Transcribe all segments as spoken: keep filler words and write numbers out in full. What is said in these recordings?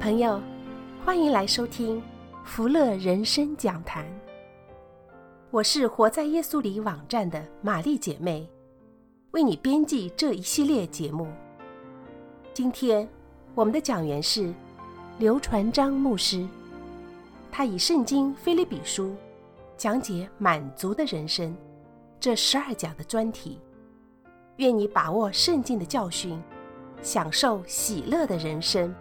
朋友，欢迎来收听福乐人生讲坛。我是活在耶稣里网站的玛丽姐妹，为你编辑这一系列节目。今天我们的讲员是刘传章牧师，他以圣经腓立比书讲解满足的人生这十二讲的专题。愿你把握圣经的教训，享受喜乐的人生。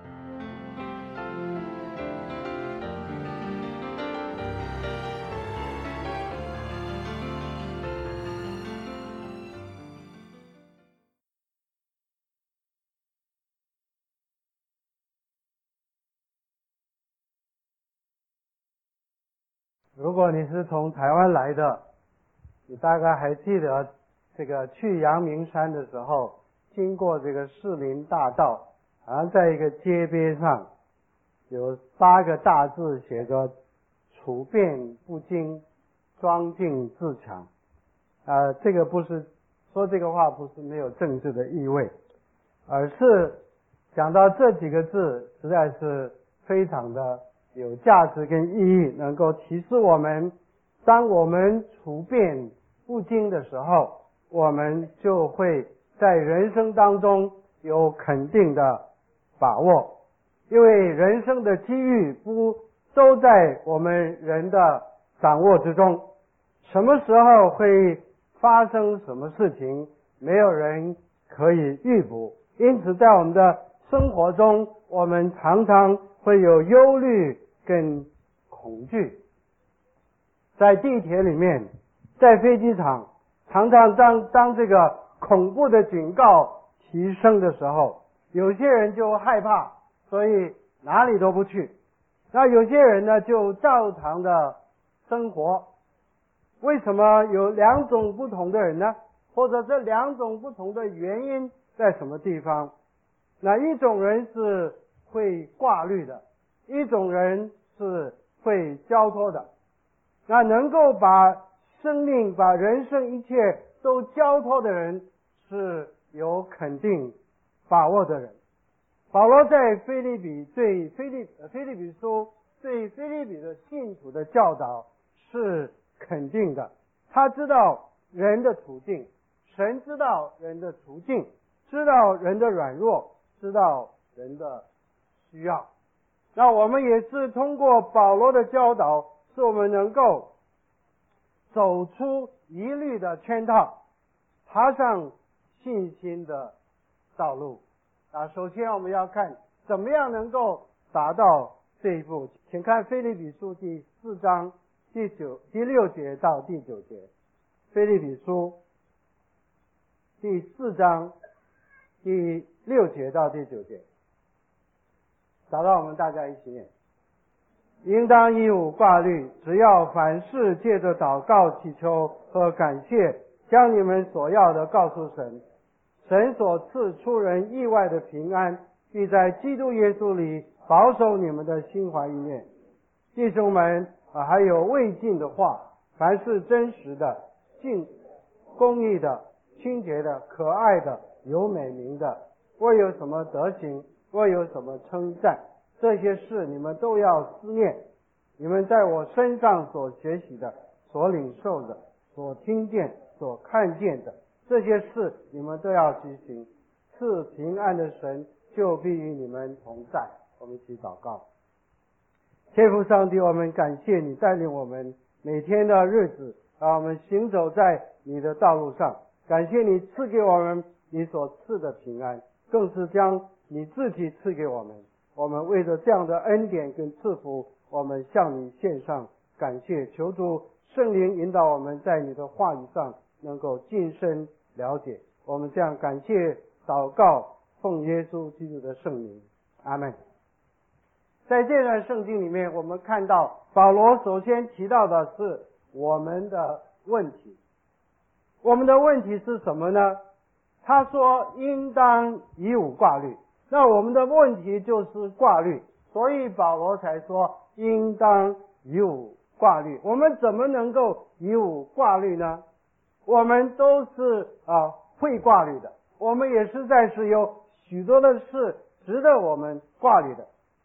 如果你是从台湾来的，你大概还记得这个去阳明山的时候，经过这个市民大道，好像在一个街边上有八个大字写着处变不惊，庄敬自强。呃，这个不是说这个话不是没有政治的意味，而是讲到这几个字实在是非常的有价值跟意义，能够提示我们，当我们处变不惊的时候，我们就会在人生当中有肯定的把握。因为人生的机遇不都在我们人的掌握之中，什么时候会发生什么事情，没有人可以预卜。因此在我们的生活中，我们常常会有忧虑跟恐惧。在地铁里面，在飞机场，常常当当这个恐怖的警告提升的时候，有些人就害怕，所以哪里都不去。那有些人呢就照常的生活。为什么有两种不同的人呢？或者这两种不同的原因在什么地方？那一种人是会挂虑的，一种人是会交托的。那能够把生命把人生一切都交托的人，是有肯定把握的人。保罗在腓立比对腓立腓立比书对腓立比的信徒的教导是肯定的。他知道人的处境，神知道人的处境，知道人的软弱，知道人的需要。那我们也是通过保罗的教导，使我们能够走出疑虑的圈套，爬上信心的道路。啊，首先我们要看怎么样能够达到这一步。请看腓立比书第四章第九第六节到第九节。腓立比书第四章第六节到第九节，找到我们大家一起念。应当一无挂虑，只要凡事借着祷告祈求和感谢，将你们所要的告诉神。神所赐出人意外的平安，必在基督耶稣里保守你们的心怀意念。弟兄们，啊，还有未尽的话，凡是真实的、敬公义的、清洁的、可爱的、有美名的，若有什么德行，若有什么称赞，这些事你们都要思念。你们在我身上所学习的、所领受的、所听见、所看见的，这些事你们都要举行。赐平安的神就必与你们同在。我们一起祷告。天父上帝，我们感谢你带领我们每天的日子，让我们行走在你的道路上。感谢你赐给我们你所赐的平安，更是将你自己赐给我们。我们为着这样的恩典跟赐福，我们向你献上感谢。求主圣灵引导我们在你的话语上能够近身了解。我们这样感谢祷告，奉耶稣基督的圣名，阿们。在这段圣经里面，我们看到保罗首先提到的是我们的问题。我们的问题是什么呢？他说应当以无挂虑。那我们的问题就是挂虑，所以保罗才说应当以无挂虑。我们怎么能够以无挂虑呢？我们都是啊会挂虑的，我们也实在是有许多的事值得我们挂虑的。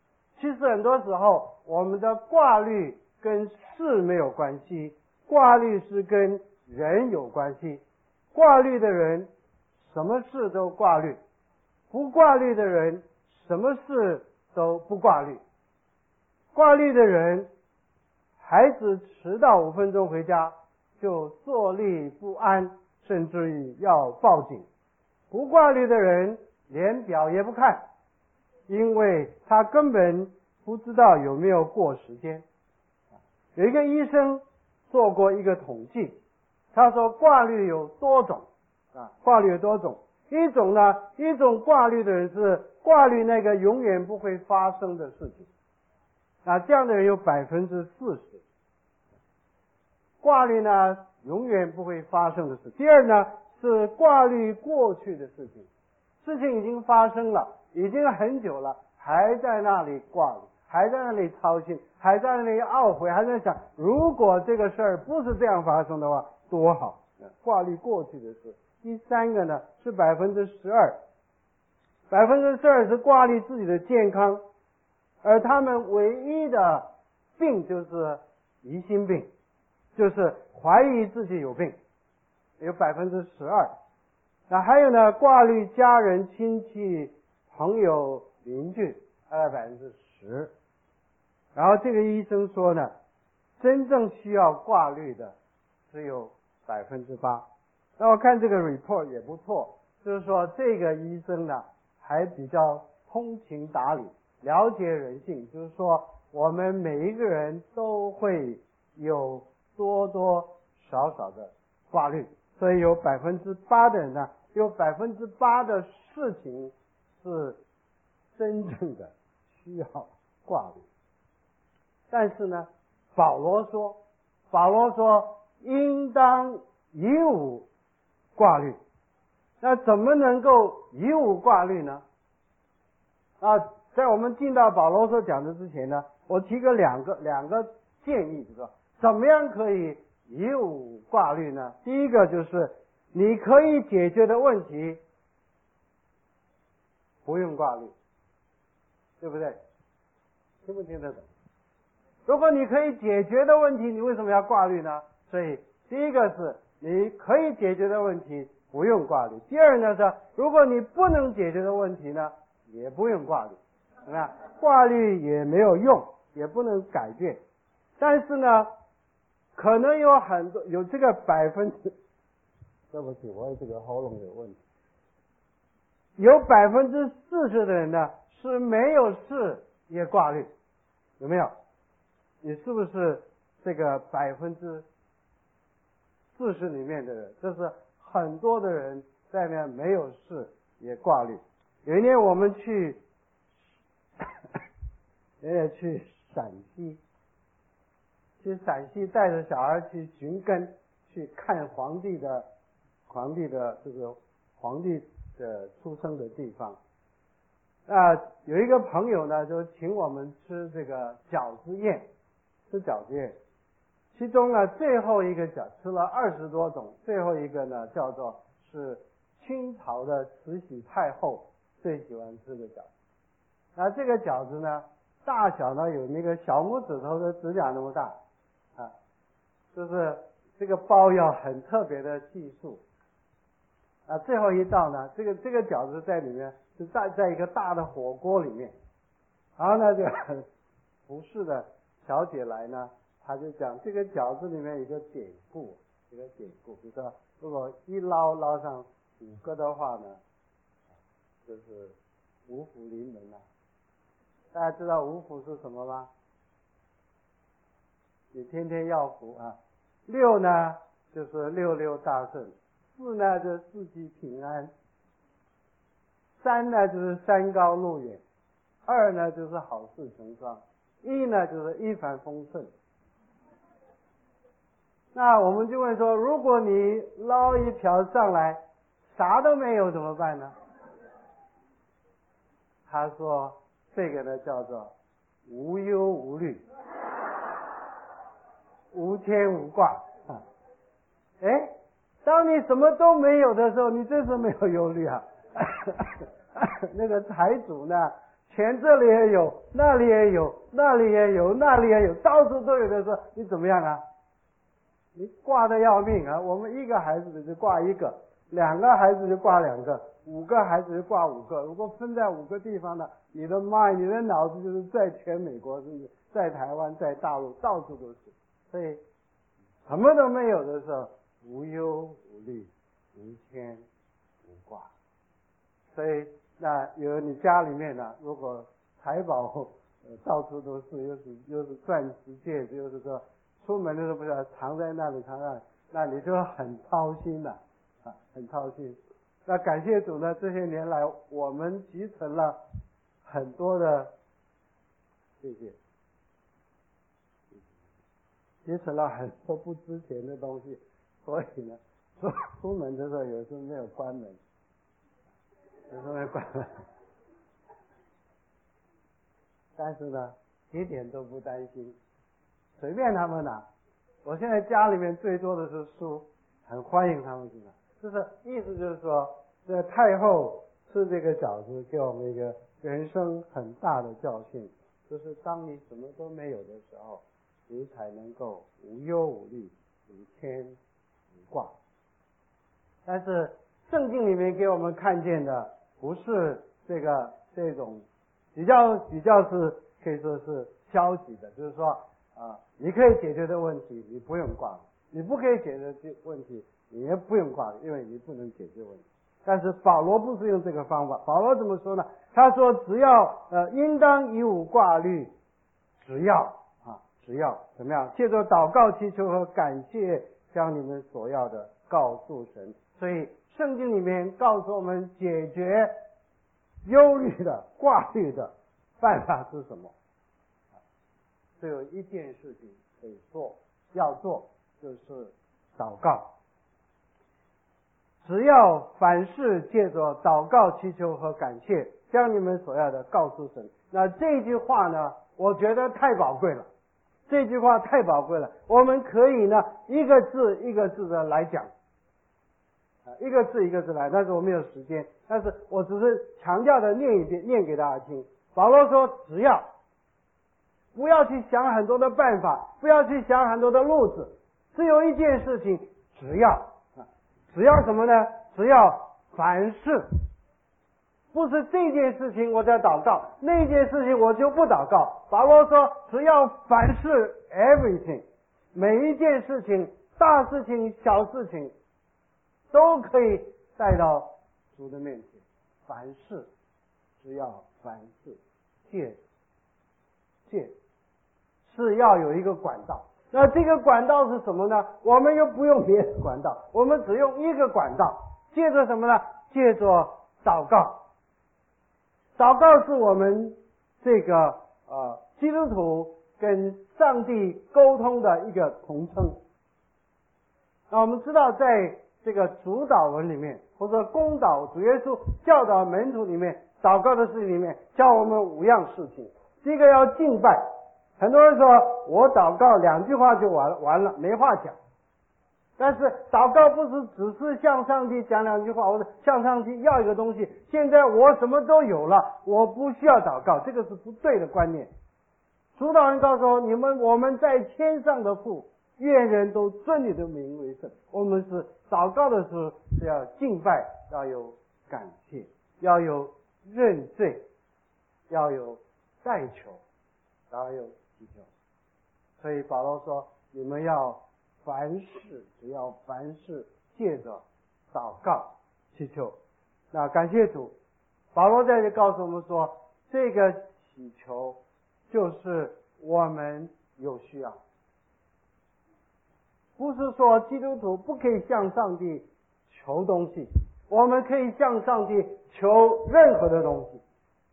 其实很多时候我们的挂虑跟事没有关系，挂虑是跟人有关系。挂虑的人什么事都挂虑，不挂虑的人什么事都不挂虑。挂虑的人，孩子迟到五分钟回家就坐立不安，甚至于要报警。不挂虑的人连表也不看，因为他根本不知道有没有过时间。有一个医生做过一个统计，他说挂虑有多种啊，挂虑有多种。一种呢，一种挂虑的人是挂虑那个永远不会发生的事情，啊，这样的人有百分之四十。挂虑呢，永远不会发生的事。第二呢，是挂虑过去的事情，事情已经发生了，已经很久了，还在那里挂虑，还在那里操心，还在那里懊悔，还在想，如果这个事儿不是这样发生的话，多好。挂虑过去的事。第三个呢，是百分之十二，百分之十二是挂虑自己的健康，而他们唯一的病就是疑心病，就是怀疑自己有病，有百分之十二。那还有呢，挂虑家人、亲戚、朋友、邻居，大概百分之十。然后这个医生说呢，真正需要挂虑的只有百分之八。那我看这个 report 也不错，就是说这个医生呢还比较通情达理，了解人性，就是说我们每一个人都会有多多少少的挂虑，所以有百分之八的人呢，有百分之八的事情是真正的需要挂虑。但是呢，保罗说，保罗说应当以武挂虑。那怎么能够以武挂虑呢？啊，在我们进到保罗所讲的之前呢，我提个两个两个建议，就是说怎么样可以以武挂虑呢？第一个就是你可以解决的问题不用挂虑，对不对？听不听得懂？如果你可以解决的问题，你为什么要挂虑呢？所以第一个是你可以解决的问题不用挂虑。第二呢是，如果你不能解决的问题呢，也不用挂虑。怎么样？挂虑也没有用，也不能改变。但是呢，可能有很多有这个百分之，对不起，我这个喉咙有问题。有百分之四十的人呢是没有事也挂虑，有没有？你是不是这个百分之四十里面的人？这是很多的人在那没有事也挂虑。有一年我们去，爷爷去陕西，去陕西带着小孩去寻根，去看皇帝的皇帝的这个皇帝的出生的地方。那有一个朋友呢，就请我们吃这个饺子宴，吃饺子宴。其中呢，最后一个饺吃了二十多种，最后一个呢叫做是清朝的慈禧太后最喜欢吃的饺子。那这个饺子呢，大小呢有那个小拇指头的指甲那么大啊，就是这个包要很特别的技术。啊，最后一道呢，这个这个饺子在里面是在在一个大的火锅里面，然后呢，这个服侍的小姐来呢，她就讲这个饺子里面有一个典故，一个典故，比如说如果一捞捞上五个的话呢，就是五福临门啊。大家知道五福是什么吗？你天天要福啊。六呢就是六六大顺。四呢就是四季平安，三呢就是山高路远，二呢就是好事成双，一呢就是一帆风顺。那我们就会说，如果你捞一瓢上来啥都没有怎么办呢？他说这个呢叫做无忧无虑，无牵无挂啊。哎，当你什么都没有的时候，你真是没有忧虑啊。那个财主呢钱这里也有，那里也有，那里也有，那里也有，到处都有的时候，你怎么样啊？你挂的要命啊！我们一个孩子就挂一个，两个孩子就挂两个，五个孩子就挂五个。如果分在五个地方呢，你的妈，你的脑子就是在全美国，甚至在台湾，在大陆，到处都是。所以什么都没有的时候，无忧无虑，无牵无挂。所以那有你家里面呢，如果财宝呃到处都是，又是又是钻石戒指，又是说出门的时候不知道藏在那里藏在那里，那你就很操心了啊，很操心。那感谢主呢，这些年来我们集成了很多的，谢谢，集成了很多不值钱的东西，所以呢，出出门的时候有时候没有关门，有时候没有关门，但是呢，一点都不担心。随便他们拿，我现在家里面最多的是书，很欢迎他们去拿。就是意思就是说，这太后吃这个饺子，给我们一个人生很大的教训，就是当你什么都没有的时候，你才能够无忧无虑，无牵无挂。但是圣经里面给我们看见的，不是这个这种比较比较是可以说是消极的，就是说。啊，你可以解决的问题，你不用挂；你不可以解决的问题，你也不用挂，因为你不能解决问题。但是保罗不是用这个方法，保罗怎么说呢？他说：“只要呃，应当以无挂虑，只要啊，只要怎么样？借着祷告、祈求和感谢，将你们所要的告诉神。”所以圣经里面告诉我们，解决忧虑的、挂虑的办法是什么？只有一件事情可以做，要做就是祷告。只要凡事借着祷告、祈求和感谢，将你们所要的告诉神。那这句话呢，我觉得太宝贵了。这句话太宝贵了，我们可以呢一个字一个字的来讲，啊，一个字一个字来，但是我没有时间，但是我只是强调的念一遍，念给大家听。保罗说，只要。不要去想很多的办法，不要去想很多的路子，只有一件事情，只要啊，只要什么呢？只要凡事，不是这件事情我在祷告，那件事情我就不祷告。保罗说，只要凡事 everything， 每一件事情，大事情、小事情，都可以带到主的面前。凡事，只要凡事，借借。是要有一个管道，那这个管道是什么呢？我们又不用别的管道，我们只用一个管道，借着什么呢？借着祷告。祷告是我们这个呃基督徒跟上帝沟通的一个统称。那我们知道，在这个主导文里面，或者公导主耶稣教导门徒里面，祷告的事情里面教我们五样事情。第一个要敬拜。很多人说我祷告两句话就完完了，没话讲。但是祷告不是只是向上帝讲两句话，或者向上帝要一个东西。现在我什么都有了，我不需要祷告，这个是不对的观念。主导人告诉我，你们我们在天上的父，愿人都尊你的名为圣。我们是祷告的时候是要敬拜，要有感谢，要有认罪，要有代求，要有祈求。所以保罗说，你们要凡事，只要凡事借着祷告祈求。那感谢主，保罗在这告诉我们说，这个祈求就是我们有需要，不是说基督徒不可以向上帝求东西，我们可以向上帝求任何的东西，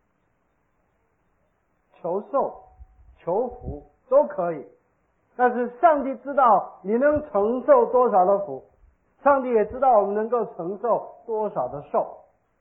求寿、求福都可以。但是上帝知道你能承受多少的福，上帝也知道我们能够承受多少的寿。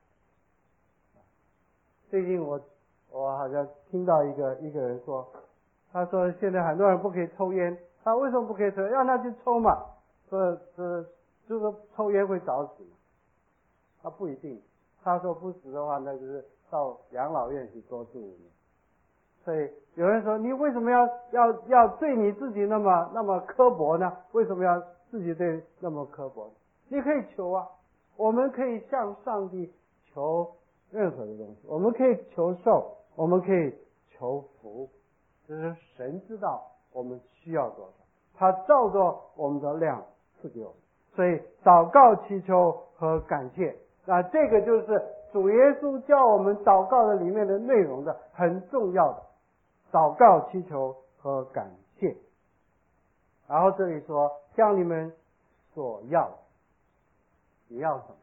最近我我好像听到一个一个人说，他说现在很多人不可以抽烟，他为什么不可以抽？让他去抽嘛，说这就是抽烟会早死嘛，他不一定。 他说不死的话，那就是到养老院去多住五年。所以有人说，你为什么要要要对你自己那么那么刻薄呢？为什么要自己对那么刻薄？你可以求啊，我们可以向上帝求任何的东西，我们可以求寿，我们可以求福，就是神知道我们需要多少，他照着我们的量赐给我们。所以祷告、祈求和感谢，那这个就是主耶稣教我们祷告的里面的内容的很重要的祷告、祈求和感谢。然后这里说，将你们所要，你要什么？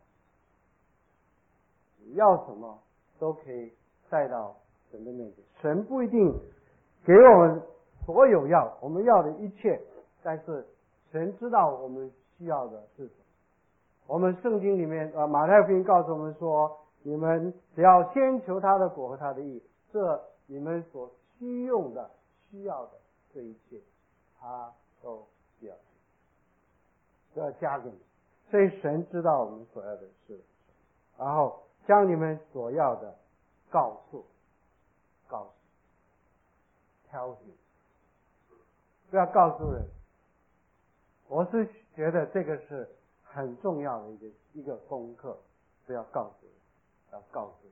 你要什么都可以带到神的面前。神不一定给我们所有要我们要的一切，但是神知道我们需要的是什么。我们圣经里面呃马太福音告诉我们说，你们只要先求他的国和他的义，这你们所需用的需要的这一切他都需要，都要加给你。所以神知道我们所要的事，然后将你们所要的告诉告诉 tell you， 不要告诉人。我是觉得这个是很重要的一个一个功课，不要告诉人，要告诉人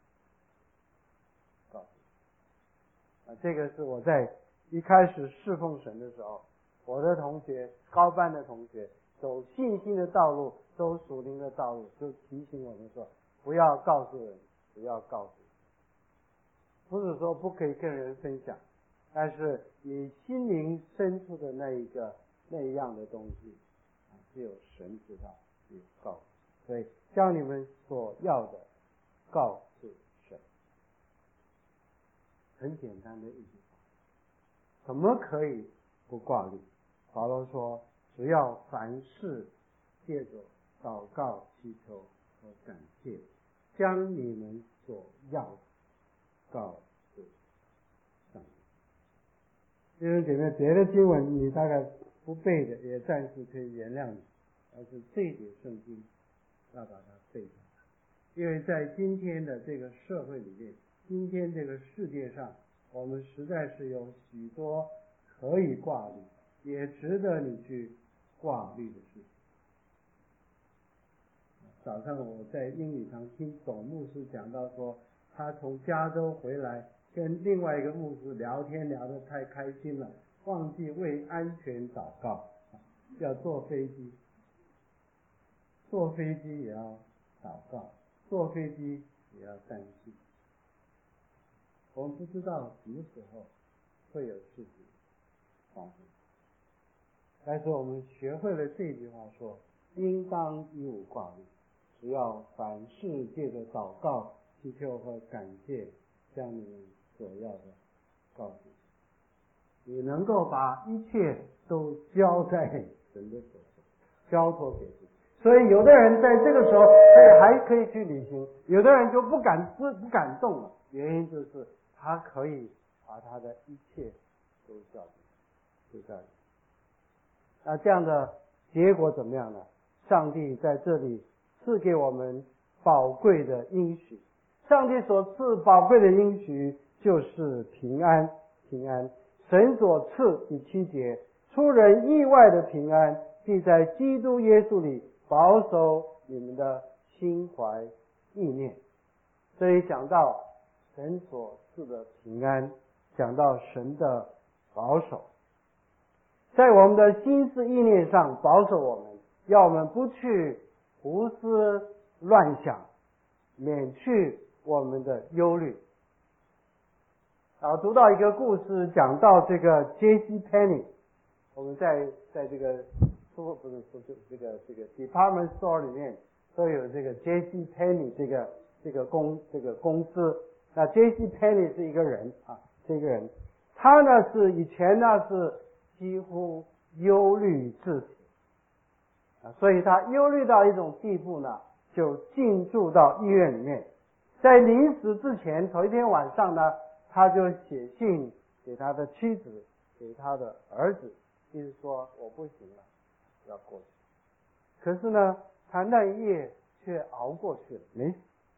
告诉人啊，这个是我在一开始侍奉神的时候，我的同学高班的同学走信心的道路，走属灵的道路，就提醒我们说，不要告诉人，不要告诉人。不是说不可以跟人分享，但是你心灵深处的那一个那一样的东西，只有神知道，只有告诉。所以将你们所要的告诉神，很简单的一句话，怎么可以不挂虑？保罗说，只要凡事借着祷告、祈求和感谢，将你们所要的告诉上帝。弟兄姐妹，别的经文你大概不背的，也暂时可以原谅你，但是这一节圣经要把它背下来，因为在今天的这个社会里面，今天这个世界上，我们实在是有许多可以挂虑，也值得你去挂虑的事情。早上我在英语堂听董牧师讲到说，他从加州回来，跟另外一个牧师聊天聊得太开心了，忘记为安全祷告，要坐飞机，坐飞机也要祷告，坐飞机也要担心。我们不知道什么时候会有事情发生，但是我们学会了这句话说，应当一无挂虑，只要凡事借着祷告、祈求和感谢，将你们所要的告诉你。你能够把一切都交在神的手上，交托给神。所以有的人在这个时候还可以去旅行，有的人就不敢不不敢动了，原因就是他可以把他的一切都交给就这样。那这样的结果怎么样呢？上帝在这里赐给我们宝贵的应许，上帝所赐宝贵的应许就是平安，平安。神所赐第七节，出人意外的平安，必在基督耶稣里保守你们的心怀意念。这里讲到神所赐的平安，讲到神的保守，在我们的心思意念上保守我们，要我们不去胡思乱想，免去我们的忧虑。啊，读到一个故事，讲到这个 J C Penney， 我们在在这个不不是不是这个这个 department store 里面都有这个 J C Penney 这个这个公这个公司。那 J C Penney 是一个人啊，是一个人，他呢是以前呢是几乎忧虑至死啊，所以他忧虑到一种地步呢，就进驻到医院里面。在临死之前，头一天晚上呢，他就写信给他的妻子，给他的儿子，就是说我不行了，要过去。可是呢，他那一夜却熬过去了，没死。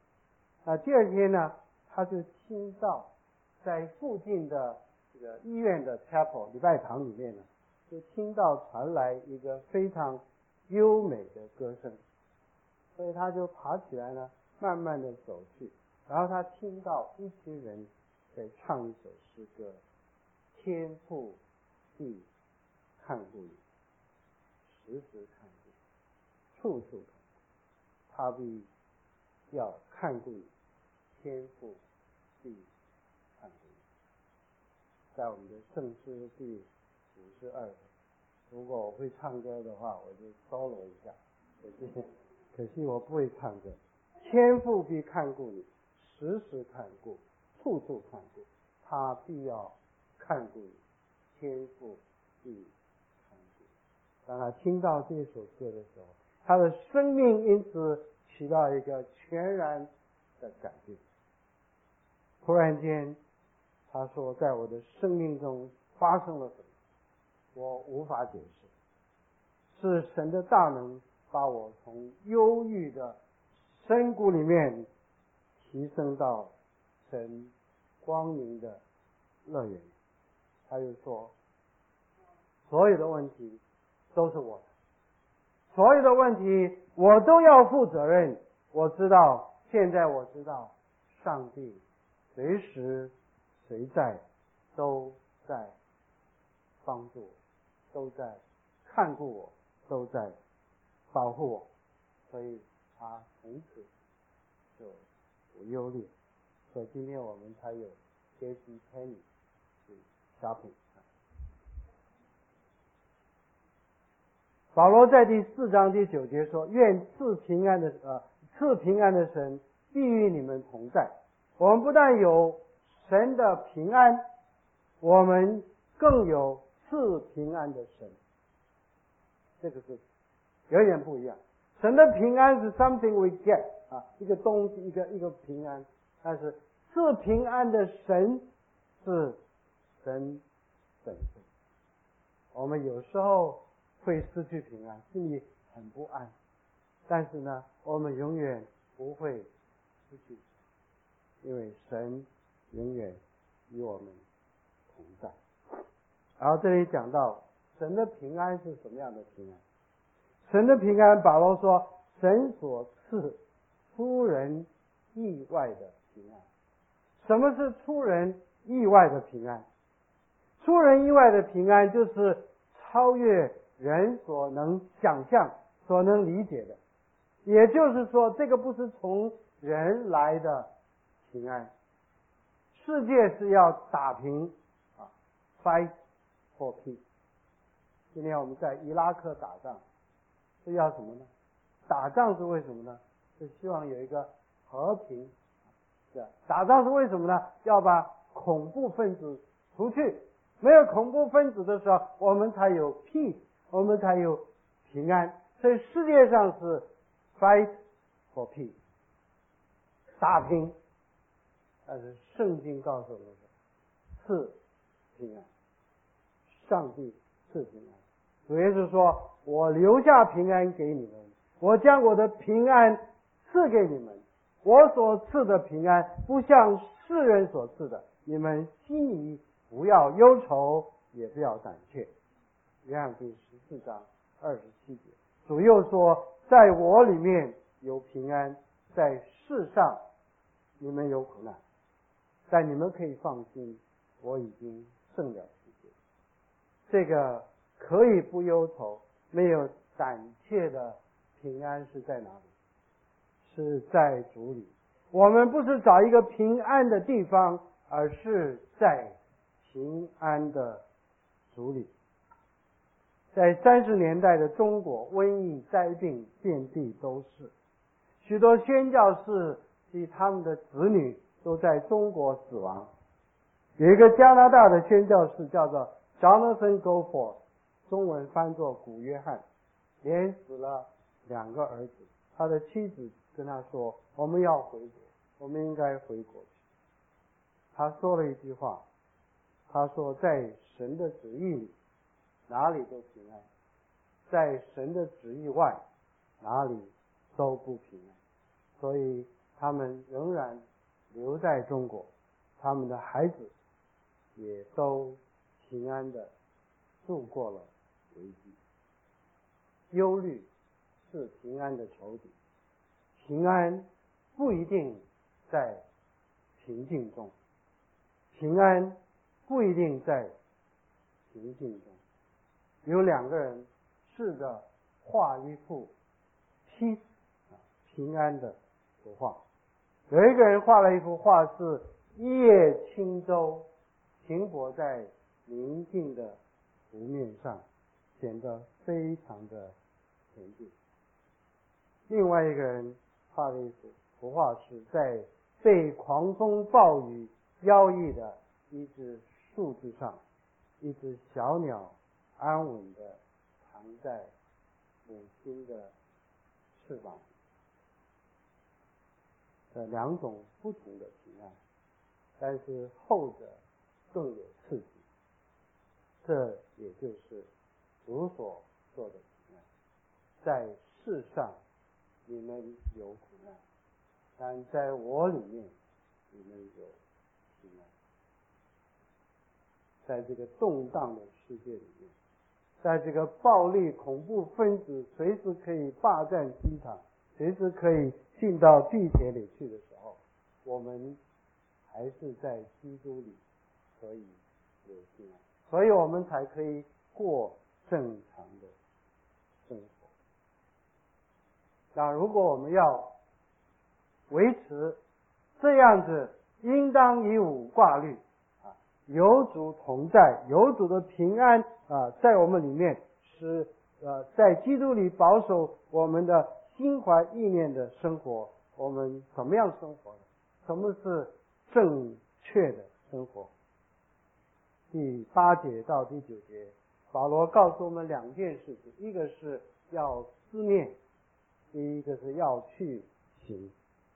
那第二天呢，他就听到在附近的这个医院的 chapel 礼拜堂里面呢，就听到传来一个非常优美的歌声，所以他就爬起来呢，慢慢的走去，然后他听到一群人在唱一首诗歌：天父地看顾你，时时看顾，处处看顾，他必要看顾你，天父地看顾你。在我们的圣诗第五十二，如果我会唱歌的话，我就 solo 一下。可惜，可惜我不会唱歌。天父必看顾你，时时看顾，处处看顾，他必要看顾你，天父必看顾。当他听到这首歌的时候，他的生命因此起到一个全然的改变。突然间，他说，在我的生命中发生了什么，我无法解释，是神的大能把我从忧郁的深谷里面提升到神光明的乐园。他就说，所有的问题都是我的，所有的问题我都要负责任。我知道，现在我知道，上帝随时随在都在帮助我，都在看顾我，都在保护我，所以他从此就不忧虑。所以今天我们才有 J C Penney 去 shopping。保罗在第四章第九节说：“愿赐平安的呃赐平安的神必与你们同在。”我们不但有神的平安，我们更有赐平安的神。这个是有点不一样。神的平安是 something we get 啊，一个东西，一个一个平安。但是赐平安的神是神本身。我们有时候会失去平安，心里很不安，但是呢，我们永远不会失去，因为神永远与我们同在。然后这里讲到神的平安是什么样的平安？神的平安，保罗说，神所赐出人意外的平安。什么是出人意外的平安？出人意外的平安就是超越人所能想象、所能理解的。也就是说，这个不是从人来的平安。世界是要打平啊 ，fight for peace。今天我们在伊拉克打仗，是要什么呢？打仗是为什么呢？是希望有一个和平。是打仗是为什么呢？要把恐怖分子除去。没有恐怖分子的时候，我们才有 peace， 我们才有平安。所以世界上是 fight for peace， 打平。但是圣经告诉我们赐平安，上帝赐平安。主耶稣说，我留下平安给你们，我将我的平安赐给你们，我所赐的平安不像世人所赐的，你们心里不要忧愁，也不要胆怯。约翰第十四章二十七节，主又说，在我里面有平安，在世上你们有苦难，但你们可以放心，我已经胜了世界。这个可以不忧愁，没有胆怯的平安是在哪里？是在主里。我们不是找一个平安的地方，而是在平安的主里。在三十年代的中国，瘟疫灾病遍地都是，许多宣教士及他们的子女都在中国死亡。有一个加拿大的宣教士叫做 Jonathan Goforth， 中文翻作古约翰，连死了两个儿子。他的妻子跟他说，我们要回国，我们应该回国去。他说了一句话，他说，在神的旨意里哪里都平安，在神的旨意外哪里都不平安。所以他们仍然留在中国，他们的孩子也都平安的度过了危机。忧虑是平安的仇敌，平安不一定在平静中，平安不一定在平静中。有两个人试着画一幅 peace 平安的图画，有一个人画了一幅画是一叶轻舟停泊在宁静的湖面上，显得非常的平静。另外一个人画的一幅图画是在被狂风暴雨摇曳的一只树枝上，一只小鸟安稳的躺在母亲的翅膀。这两种不同的平安，但是后者更有刺激。这也就是主所说的平安。在世上你们有苦难，但在我里面你们有平安。在这个动荡的世界里面，在这个暴力恐怖分子随时可以霸占机场，随时可以进到地铁里去的时候，我们还是在基督里可以有平安，所以我们才可以过正常的生活。那如果我们要维持这样子应当以无挂虑啊，有主同在，有主的平安啊，在我们里面，使呃在基督里保守我们的心怀意念的生活，我们怎么样生活呢？什么是正确的生活？第八节到第九节，保罗告诉我们两件事情，一个是要思念，第一个是要去行。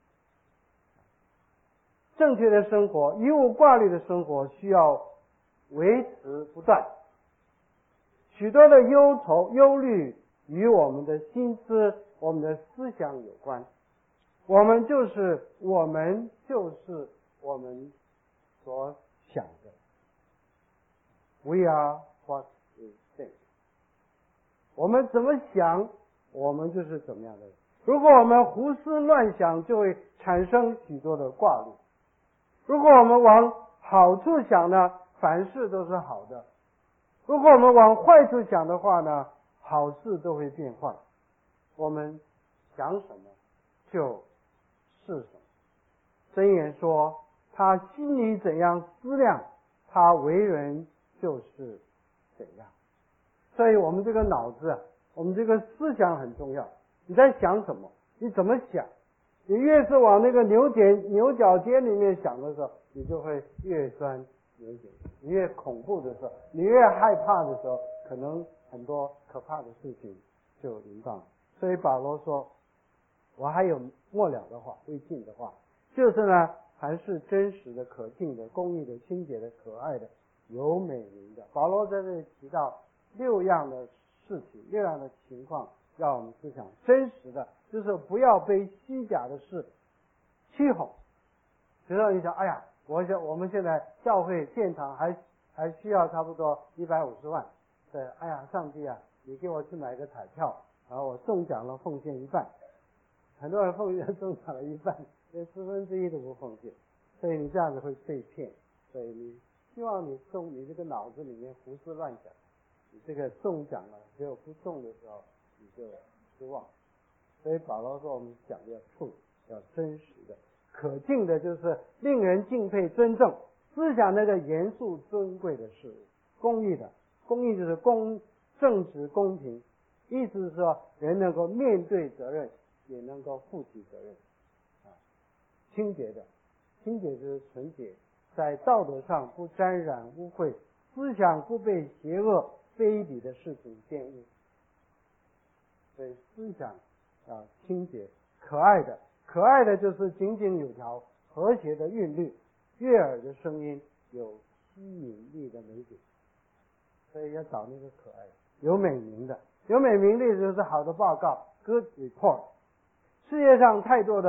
正确的生活，以无挂虑的生活，需要维持不断。许多的忧愁、忧虑与我们的心思、我们的思想有关。我们就是我们就是我们所想的。We are what we think。我们怎么想，我们就是怎么样的人。如果我们胡思乱想，就会产生许多的挂虑。如果我们往好处想呢，凡事都是好的；如果我们往坏处想的话呢，好事都会变坏。我们想什么就是什么。箴言说，他心里怎样思量，他为人就是怎样。所以我们这个脑子啊，我们这个思想很重要。你在想什么？你怎么想？你越是往那个牛尖牛角尖里面想的时候，你就会越钻牛角。你越恐怖的时候，你越害怕的时候，可能很多可怕的事情就临到。所以保罗说，我还有末了的话，未尽的话，就是呢，还是真实的、可敬的、公义的、清洁的、可爱的、有美名的。保罗在这里提到六样的事情，六样的情况，让我们思想真实的，就是不要被虚假的事欺哄。比如说你想，哎呀，我想我们现在教会建堂还还需要差不多一百五十万，对，哎呀，上帝啊，你给我去买个彩票，然后我中奖了奉献一半。很多人奉献中奖了一半，连四分之一都不奉献，所以你这样子会被骗。所以你希望你中，你这个脑子里面胡思乱想，你这个中奖了，结果不中的时候你就失望。所以保罗说，我们讲要处，要真实的、可敬的，就是令人敬佩、尊重，思想那个严肃尊贵的事物，公义的，公义就是公正直公平，意思是说人能够面对责任，也能够负起责任啊。清洁的，清洁就是纯洁，在道德上不沾染污秽，思想不被邪恶卑鄙的事情玷污。所以思想啊清洁，可爱的，可爱的就是井井有条、和谐的韵律，悦耳的声音，有吸引力的美景。所以要找那个可爱的，有美名的，有美名的就是好的报告 ，good report。世界上太多的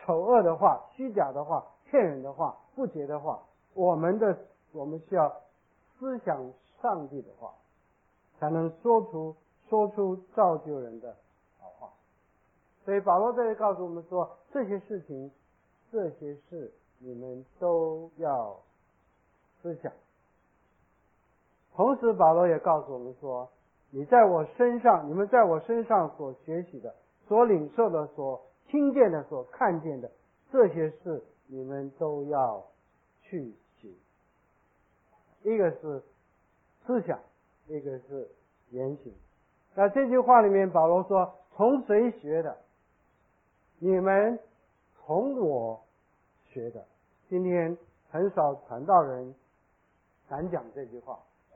丑恶的话、虚假的话、骗人的话、不洁的话，我们的我们需要思想上帝的话，才能说出说出造就人的好话。所以保罗在这里告诉我们说，这些事情这些事你们都要思想。同时保罗也告诉我们说，你在我身上你们在我身上所学习的、所领受的、所听见的、所看见的，这些事你们都要去行。一个是思想，一个是言行。那这句话里面保罗说，从谁学的？你们从我学的。今天很少传道人敢讲这句话，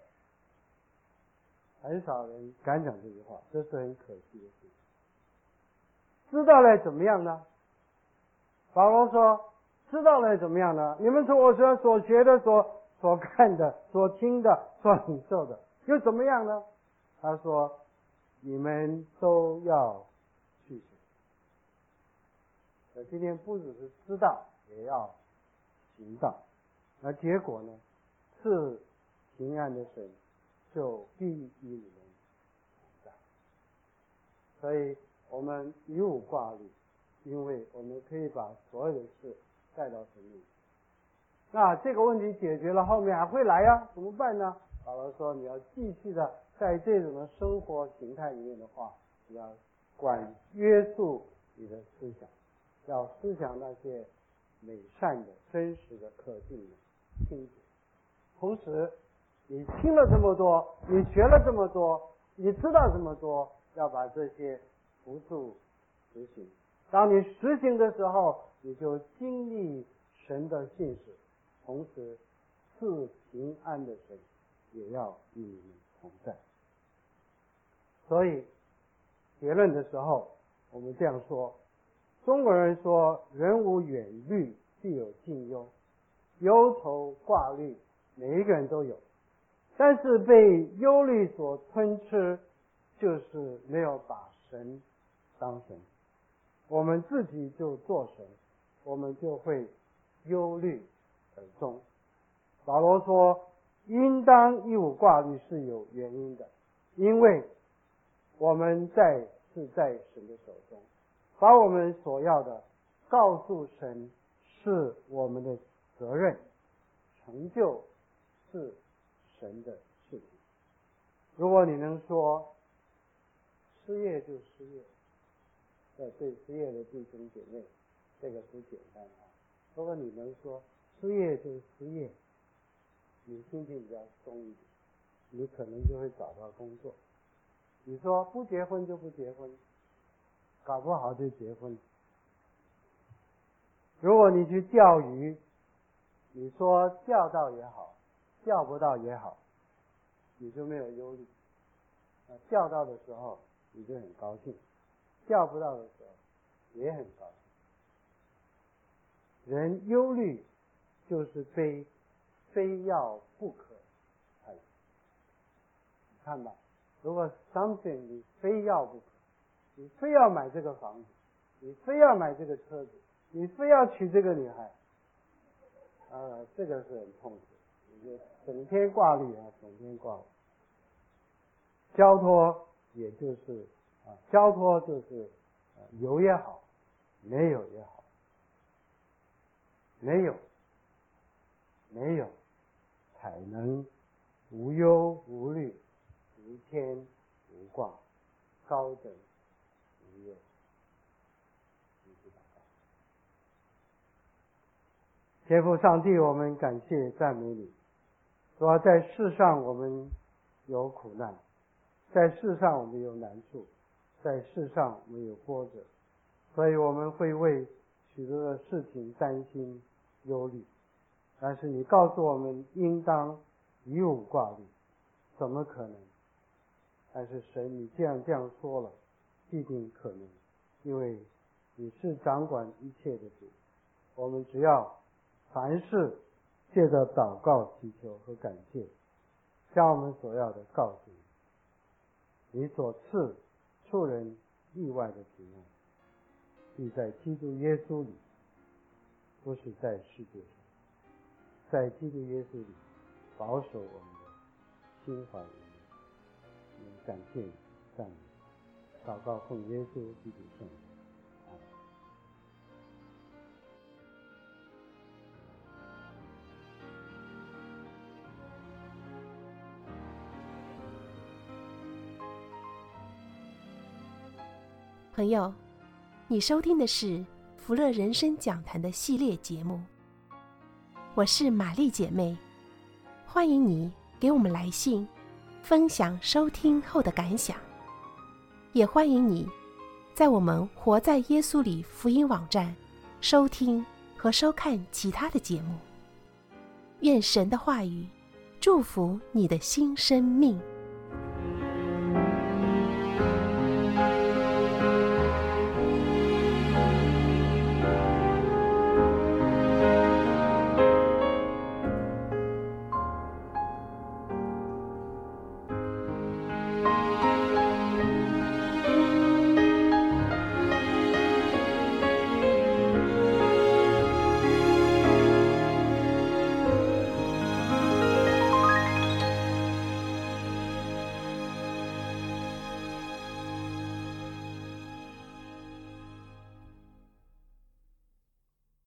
很少人敢讲这句话，这是很可惜的事情。知道了怎么样呢？保罗说，知道了怎么样呢？你们从我身上所学的、所所看的、所听的、所领受的，又怎么样呢？他说，你们都要去学。那今天不只是知道，也要行道。那结果呢？是平安的神就必与你们同在。所以我们一无挂虑，因为我们可以把所有的事带到神面前。那这个问题解决了，后面还会来呀，怎么办呢？保罗说，你要继续的在这种的生活形态里面的话，你要管约束你的思想，要思想那些美善的、真实的、可信的、清洁。同时你听了这么多，你学了这么多，你知道这么多，要把这些付诸实行。当你实行的时候，你就经历神的信实，同时赐平安的神也要与你们同在。所以结论的时候，我们这样说，中国人说，人无远虑，必有近忧。忧愁挂虑每一个人都有，但是被忧虑所吞吃，就是没有把神当神。我们自己就做神，我们就会忧虑而终。保罗说，应当一无挂虑是有原因的，因为我们在是在神的手中，把我们所要的告诉神是我们的责任，成就是神的事情。如果你能说失业就失业，呃，对失业的弟兄姐妹，这个不简单啊。如果你能说失业就失业，你心情比较松一点，你可能就会找到工作。你说不结婚就不结婚，搞不好就结婚。如果你去钓鱼，你说钓到也好，钓不到也好，你就没有忧虑。钓到的时候你就很高兴，钓不到的时候也很高兴。人忧虑就是非非要不可才有。你看吧，如果 something 你非要不可，你非要买这个房子，你非要买这个车子，你非要娶这个女孩，呃，这个是很痛苦，你就整天挂虑啊，整天挂虑。交托也就是啊，交托就是啊，有也好，没有也好，没有没有才能无忧无虑，无牵无挂，高枕无忧。天父上帝，我们感谢赞美你，说在世上我们有苦难，在世上我们有难处，在世上我们有波折，所以我们会为许多的事情担心忧虑。但是你告诉我们应当一无挂虑，怎么可能？但是神你这样这样说了，必定可能，因为你是掌管一切的主。我们只要凡事借着祷告祈求和感谢，将我们所要的告诉你，你所赐出人意外的平安，必在基督耶稣里不是在世界上，在基督耶稣里保守我们的心怀我们，感谢赞美，祷告奉耶稣基督圣名。 朋友，你收听的是福乐人生讲坛的系列节目，我是玛丽姐妹，欢迎你给我们来信，分享收听后的感想，也欢迎你在我们活在耶稣里福音网站收听和收看其他的节目。愿神的话语祝福你的新生命。